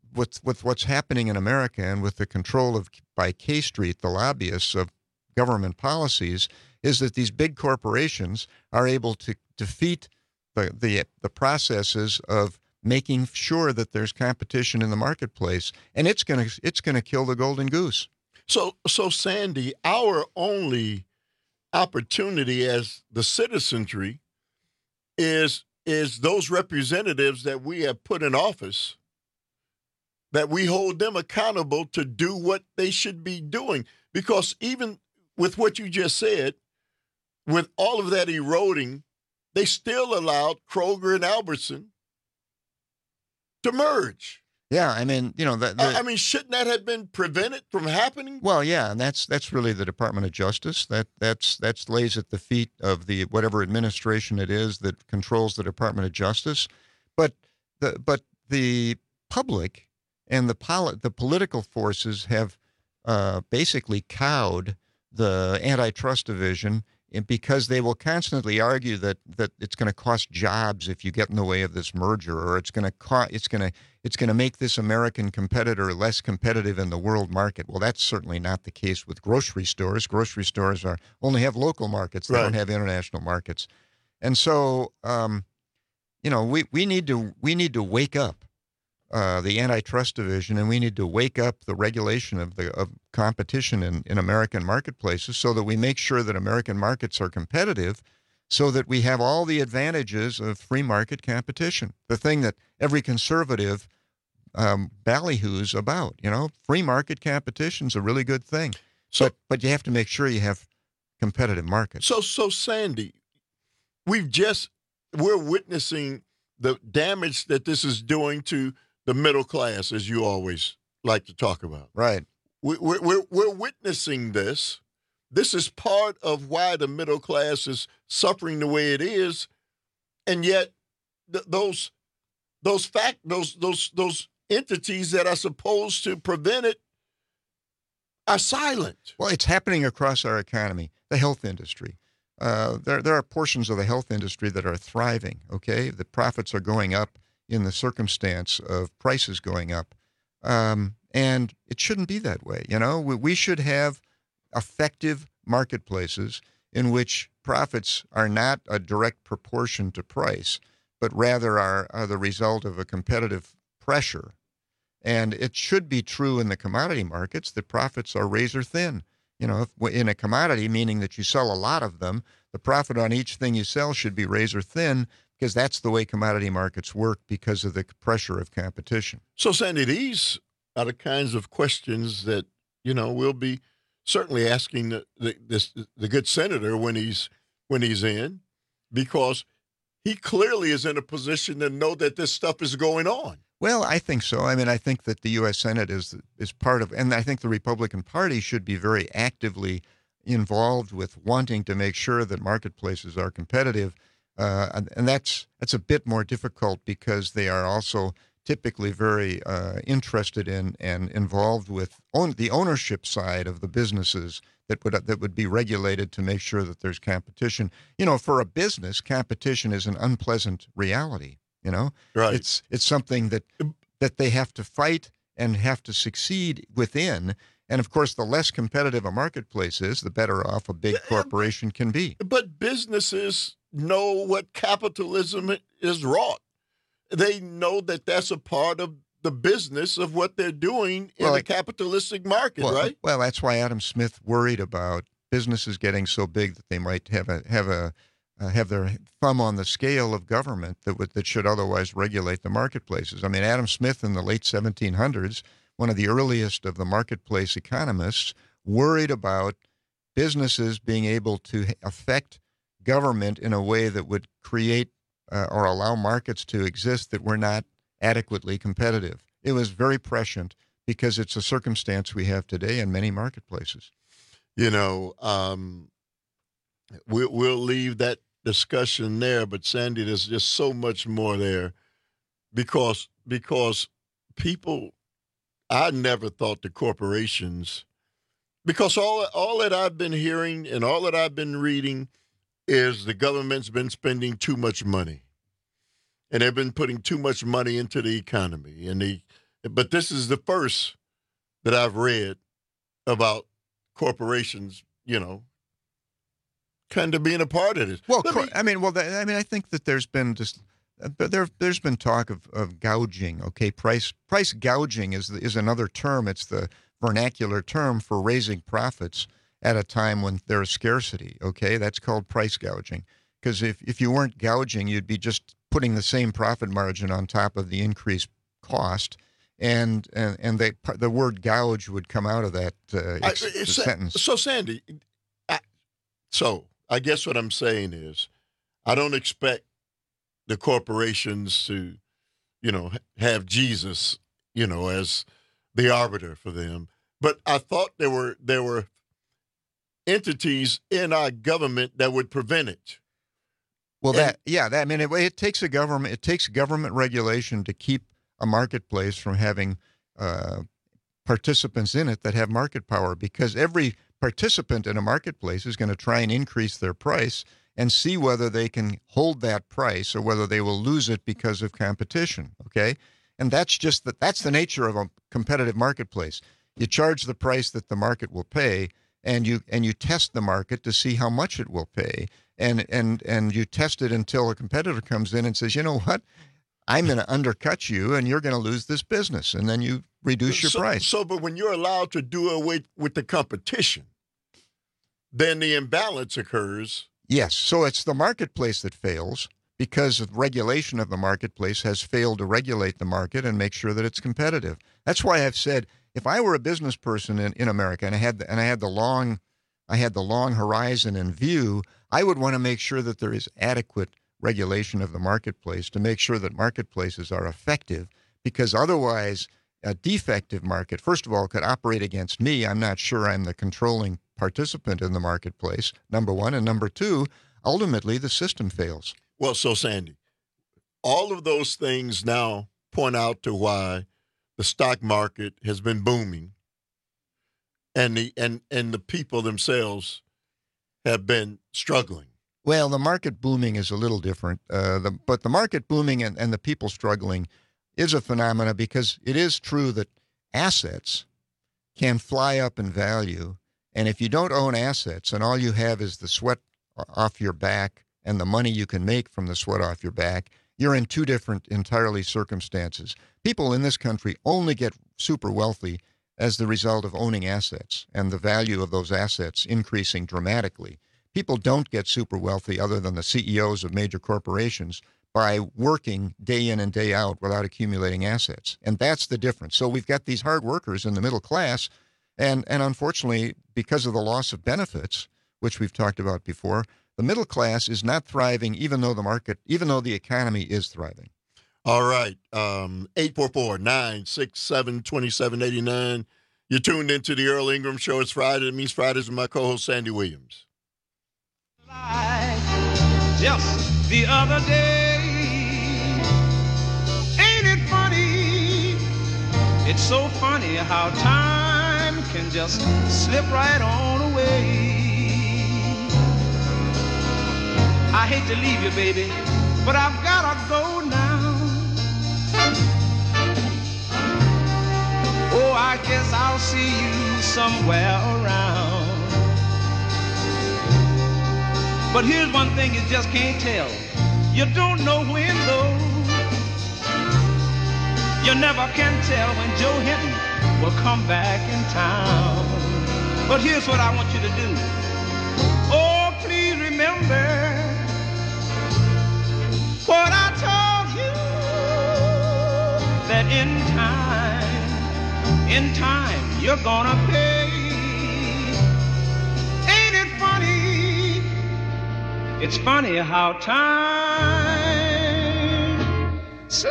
with what's happening in America and with the control of by K Street, the lobbyists of government policies, is that these big corporations are able to defeat the processes of making sure that there's competition in the marketplace, and it's gonna kill the golden goose.
So Sandy, our only opportunity as the citizenry is those representatives that we have put in office, that we hold them accountable to do what they should be doing. Because even with what you just said, with all of that eroding, they still allowed Kroger and Albertson to merge.
Yeah, I mean,
I mean, shouldn't that have been prevented from happening?
Well, yeah, and that's really the Department of Justice. That lays at the feet of the whatever administration it is that controls the Department of Justice. But the public and the political forces have basically cowed the antitrust division, because they will constantly argue that it's going to cost jobs if you get in the way of this merger, or it's going to make this American competitor less competitive in the world market. Well, that's certainly not the case with grocery stores. Grocery stores only have local markets; they don't have international markets. And so, we need to wake up the antitrust division, and we need to wake up the regulation of competition in American marketplaces, so that we make sure that American markets are competitive, so that we have all the advantages of free market competition. The thing that every conservative ballyhoos about, free market competition is a really good thing. But you have to make sure you have competitive markets.
So Sandy, we're witnessing the damage that this is doing to the middle class, as you always like to talk about.
Right.
We're witnessing this. This is part of why the middle class is suffering the way it is, and yet those entities that are supposed to prevent it are silent.
Well, it's happening across our economy. The health industry. There are portions of the health industry that are thriving. Okay, the profits are going up in the circumstance of prices going up. And it shouldn't be that way. We should have effective marketplaces in which profits are not a direct proportion to price, but rather are the result of a competitive pressure. And it should be true in the commodity markets that profits are razor thin. In a commodity, meaning that you sell a lot of them, the profit on each thing you sell should be razor thin, because that's the way commodity markets work because of the pressure of competition.
So, Sandy, these are the kinds of questions that, we'll be certainly asking the good senator when he's in, because he clearly is in a position to know that this stuff is going on.
Well, I think so. I mean, I think that the U.S. Senate is part of, and I think the Republican Party should be very actively involved with wanting to make sure that marketplaces are competitive. And that's a bit more difficult because they are also typically very interested in and involved with the ownership side of the businesses that would be regulated to make sure that there's competition. For a business, competition is an unpleasant reality.
Right.
It's something that they have to fight and have to succeed within. And of course, the less competitive a marketplace is, the better off a big corporation can be.
But businesses know what capitalism is wrought. They know that that's a part of the business of what they're doing in the capitalistic market, right?
Well, that's why Adam Smith worried about businesses getting so big that they might have their thumb on the scale of government that should otherwise regulate the marketplaces. I mean, Adam Smith in the late 1700s, one of the earliest of the marketplace economists, worried about businesses being able to affect government in a way that would create or allow markets to exist that were not adequately competitive. It was very prescient because it's a circumstance we have today in many marketplaces.
We'll leave that discussion there, but Sandy, there's just so much more there because people, I never thought the corporations, because all that I've been hearing and all that I've been reading is the government's been spending too much money, and they've been putting too much money into the economy, and but this is the first that I've read about corporations, kind of being a part of this.
Well, I think that there's been there's been talk of gouging. Okay, price gouging is another term. It's the vernacular term for raising profits at a time when there's scarcity. Okay, that's called price gouging. Because if you weren't gouging, you'd be just putting the same profit margin on top of the increased cost, and the word gouge would come out of that sentence.
So, Sandy, I guess what I'm saying is, I don't expect the corporations to, have Jesus, as the arbiter for them. But I thought there were entities in our government that would prevent it.
Well, it takes a government. It takes government regulation to keep a marketplace from having participants in it that have market power, because every participant in a marketplace is going to try and increase their price and see whether they can hold that price or whether they will lose it because of competition. Okay, and that's the nature of a competitive marketplace. You charge the price that the market will pay, and you test the market to see how much it will pay, and you test it until a competitor comes in and says, you know what, I'm going to undercut you, and you're going to lose this business, and then you reduce your price.
But when you're allowed to do away with the competition, then the imbalance occurs.
Yes, so it's the marketplace that fails because of regulation of the marketplace has failed to regulate the market and make sure that it's competitive. That's why I've said, if I were a business person in America and I had the long horizon in view, I would want to make sure that there is adequate regulation of the marketplace to make sure that marketplaces are effective, because otherwise a defective market, first of all, could operate against me. I'm not sure I'm the controlling participant in the marketplace, number one. And number two, ultimately the system fails.
Well, so Sandy, all of those things now point out to why the stock market has been booming, and the people themselves have been struggling.
Well, the market booming is a little different, but the market booming and the people struggling is a phenomena, because it is true that assets can fly up in value, and if you don't own assets and all you have is the sweat off your back and the money you can make from the sweat off your back, you're in two different entirely circumstances. People in this country only get super wealthy as the result of owning assets and the value of those assets increasing dramatically. People don't get super wealthy, other than the CEOs of major corporations, by working day in and day out without accumulating assets. And that's the difference. So we've got these hard workers in the middle class, and unfortunately, because of the loss of benefits, which we've talked about before, the middle class is not thriving, even though the economy is thriving.
All right. 844-967-2789. You're tuned into the Earl Ingram Show. It's Friday. It means Fridays with my co-host, Sandy Williams.
Just the other day, ain't it funny? It's so funny how time can just slip right on away. I hate to leave you, baby, but I've gotta go now. Oh, I guess I'll see you somewhere around. But here's one thing you just can't tell. You don't know when, though. You never can tell when Joe Hinton will come back in town. But here's what I want you to do. Oh, please remember what I told you, that in time, you're gonna pay. Ain't it funny? It's funny how time slips.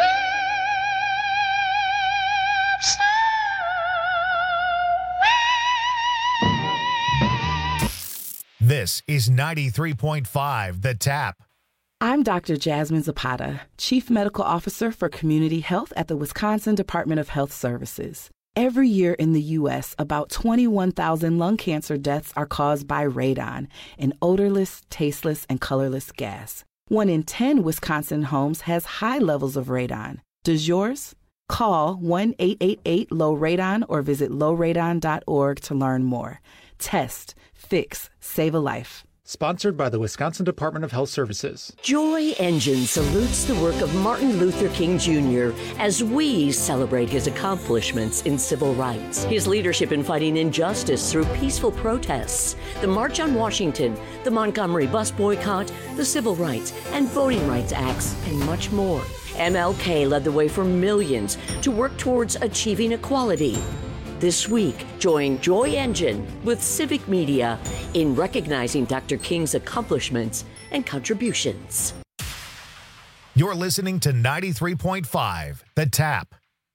This is 93.5 The Tap.
I'm Dr. Jasmine Zapata, Chief Medical Officer for Community Health at the Wisconsin Department of Health Services. Every year in the U.S., about 21,000 lung cancer deaths are caused by radon, an odorless, tasteless, and colorless gas. 1 in 10 Wisconsin homes has high levels of radon. Does yours? Call 1-888-LOW-RADON or visit lowradon.org to learn more. Test, fix, save a life.
Sponsored by the Wisconsin Department of Health Services.
Joy Engine salutes the work of Martin Luther King Jr. as we celebrate his accomplishments in civil rights, his leadership in fighting injustice through peaceful protests, the March on Washington, the Montgomery bus boycott, the Civil Rights and Voting Rights Acts, and much more. MLK led the way for millions to work towards achieving equality. This week, join Joy Engine with Civic Media in recognizing Dr. King's accomplishments and contributions.
You're listening to 93.5, The Tap.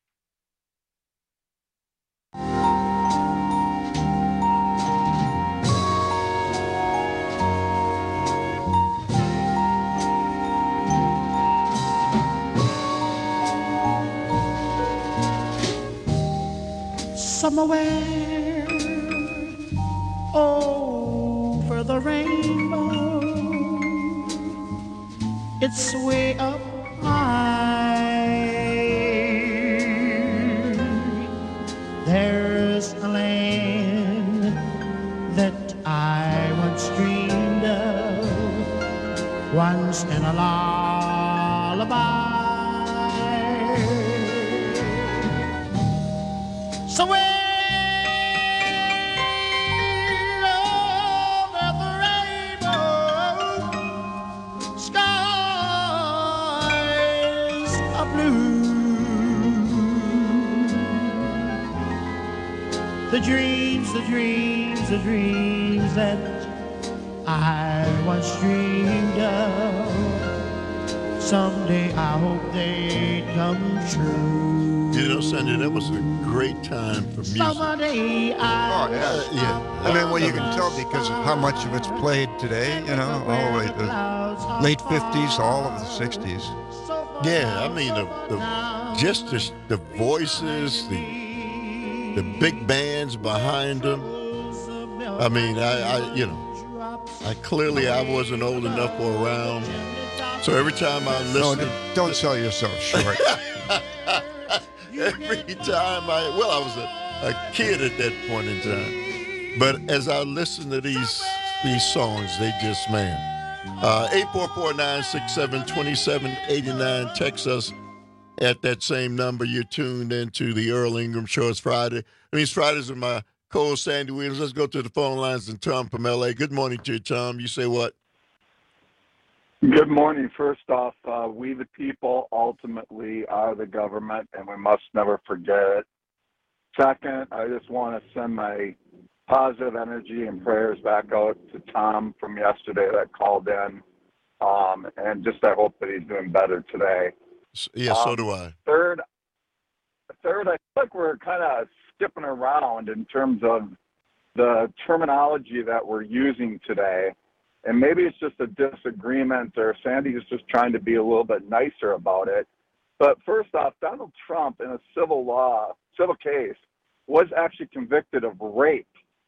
Somewhere over the rainbow, it's way up high. There's a land that I once dreamed of, once in a lullaby. Somewhere the dreams that I once dreamed of. Someday I hope they come true.
You know, Sandy, that was a great time for music.
Someday
yeah. I mean, well, you can tell because of how much of it's played today, you know, all the way to the late 50s, all of the 60s.
Yeah, I mean, just the voices, the big bands behind them. I mean, I clearly I wasn't old enough for around. So every time I listen,
don't sell yourself short.
Every time I was a kid at that point in time. But as I listen to these songs, they just, man. 844-967-2789. Text us at that same number. You're tuned into the Earl Ingram Show. It's Friday. It's Fridays with my co-host Sandy Williams. Let's go to the phone lines and Tom from L.A. Good morning to you, Tom. You say what?
Good morning. First off, we the people ultimately are the government, and we must never forget it. Second, I just want to send my positive energy and prayers back out to Tom from yesterday that called in, and just I hope that he's doing better today.
Yeah, so do I.
Third, I feel like we're kind of skipping around in terms of the terminology that we're using today. And maybe it's just a disagreement or Sandy is just trying to be a little bit nicer about it. But first off, Donald Trump in a civil case was actually convicted of rape,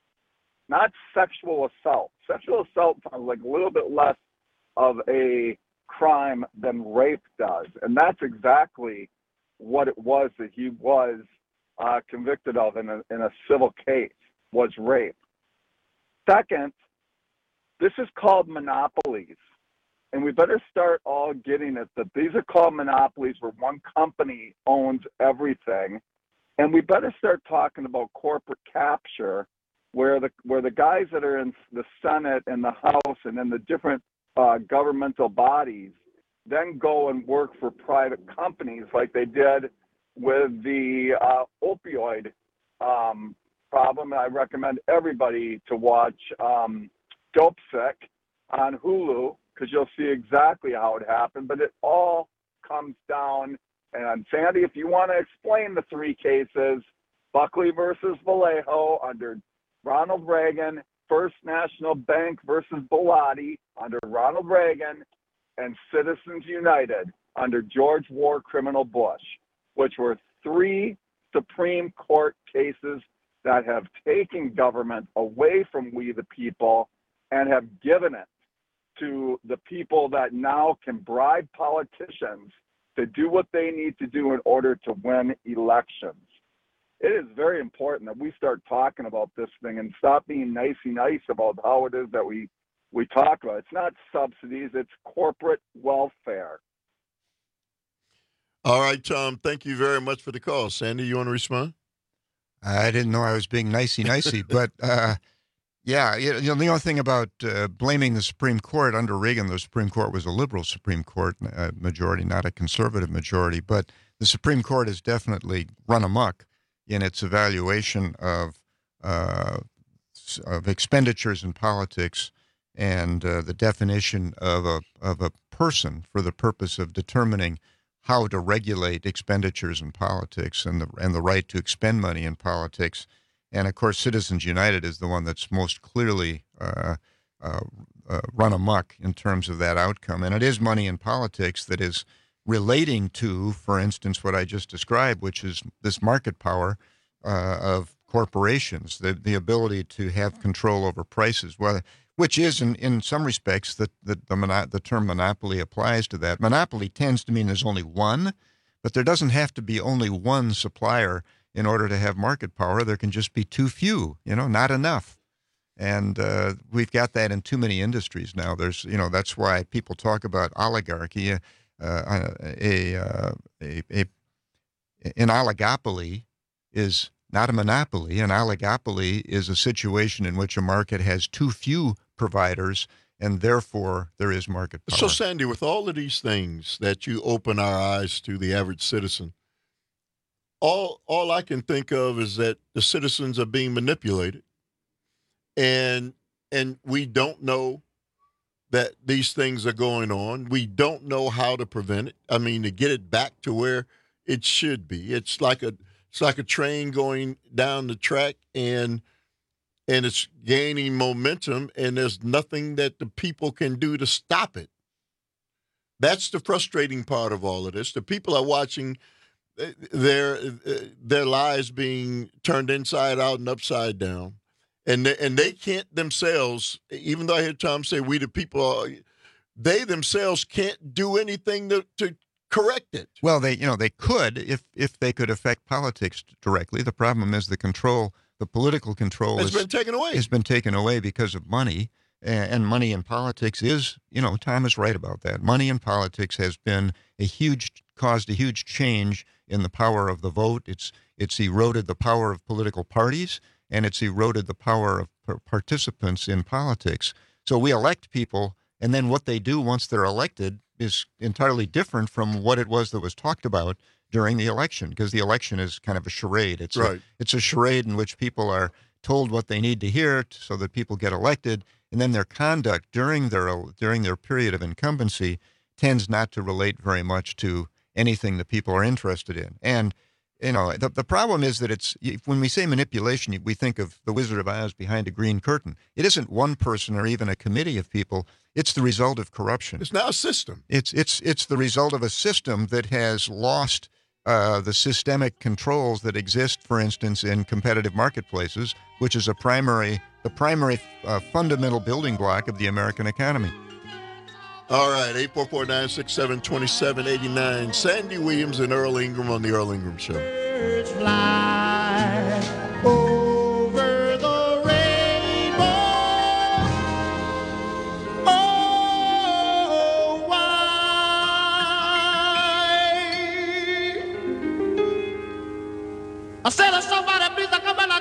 not sexual assault. Sexual assault sounds like a little bit less of a crime than rape does. And that's exactly what it was that he was convicted of in a civil case, was rape. Second, this is called monopolies. And we better start all getting it that these are called monopolies where one company owns everything. And we better start talking about corporate capture where the guys that are in the Senate and the House and in the different governmental bodies then go and work for private companies like they did with the opioid problem. And I recommend everybody to watch Dope Sick on Hulu because you'll see exactly how it happened. But it all comes down, and Sandy, if you want to explain the three cases, Buckley versus Vallejo under Ronald Reagan, First National Bank versus Bellotti under Ronald Reagan, and Citizens United under George War Criminal Bush, which were three Supreme Court cases that have taken government away from we the people and have given it to the people that now can bribe politicians to do what they need to do in order to win elections. It is very important that we start talking about this thing and stop being nicey-nice about how it is that we talk about. It's not subsidies, it's corporate welfare.
All right, Tom, thank you very much for the call. Sandy, you want to respond?
I didn't know I was being nicey-nicey, but yeah, the only thing about blaming the Supreme Court, under Reagan, the Supreme Court was a liberal Supreme Court majority, not a conservative majority, but the Supreme Court has definitely run amok in its evaluation of expenditures in politics and the definition of a person for the purpose of determining how to regulate expenditures in politics and the right to expend money in politics. And of course, Citizens United is the one that's most clearly run amok in terms of that outcome. And it is money in politics that is relating to, for instance, what I just described, which is this market power of corporations, the ability to have control over prices, which is, in some respects, the term monopoly applies to that. Monopoly tends to mean there's only one, but there doesn't have to be only one supplier in order to have market power. There can just be too few, not enough. And we've got that in too many industries now. That's why people talk about oligarchy. An oligopoly is not a monopoly. An oligopoly is a situation in which a market has too few providers, and therefore there is market power.
So, Sandy, with all of these things that you open our eyes to the average citizen, all I can think of is that the citizens are being manipulated, and we don't know that these things are going on. We don't know how to prevent it. I mean, to get it back to where it should be. It's like a train going down the track, and it's gaining momentum, and there's nothing that the people can do to stop it. That's the frustrating part of all of this. The people are watching their lives being turned inside out and upside down, and they can't themselves, even though I hear Tom say we the people, they themselves can't do anything to correct it.
Well, they could if they could affect politics directly. The problem is the political control
has been taken away.
Has been taken away because of money, and money in politics is, Tom is right about that. Money in politics has been caused a huge change in the power of the vote. It's eroded the power of political parties, and it's eroded the power of participants in politics. So we elect people, and then what they do once they're elected is entirely different from what it was that was talked about during the election, because the election is kind of a charade. It's a charade in which people are told what they need to hear so that people get elected, and then their conduct during their period of incumbency tends not to relate very much to anything that people are interested in. And the problem is that when we say manipulation, we think of the Wizard of Oz behind a green curtain. It isn't one person or even a committee of people. It's the result of corruption.
It's now a system.
It's the result of a system that has lost the systemic controls that exist, for instance, in competitive marketplaces, which is the primary fundamental building block of the American economy.
All right, 844-967-2789. Sandy Williams and Earl Ingram on the Earl Ingram Show.
Fly over the rainbow. Oh, why? I said somebody please come and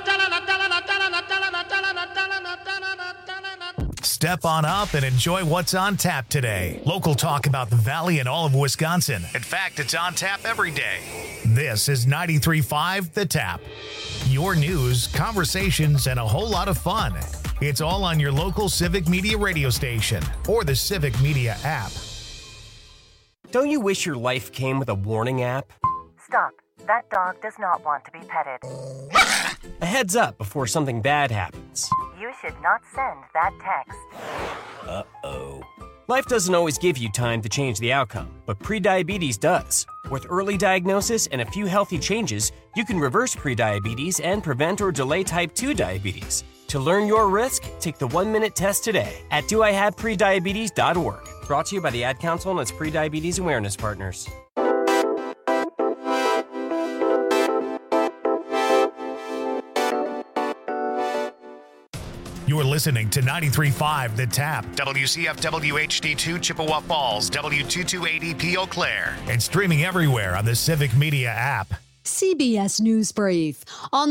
Step on up and enjoy what's on tap today. Local talk about the Valley and all of Wisconsin. In fact, it's on tap every day. This is 93.5 The Tap. Your news, conversations, and a whole lot of fun. It's all on your local Civic Media radio station or the Civic Media app.
Don't you wish your life came with a warning app?
Stop. That dog does not want to be petted.
A heads up before something bad happens.
You should not send that text.
Uh-oh. Life doesn't always give you time to change the outcome, but prediabetes does. With early diagnosis and a few healthy changes, you can reverse prediabetes and prevent or delay type 2 diabetes. To learn your risk, take the 1-minute test today at doihaveprediabetes.org. Brought to you by the Ad Council and its prediabetes awareness partners.
You're listening to 93.5 The Tap, WCFW HD2 Chippewa Falls, W228EP Eau Claire, and streaming everywhere on the Civic Media app.
CBS News Brief. On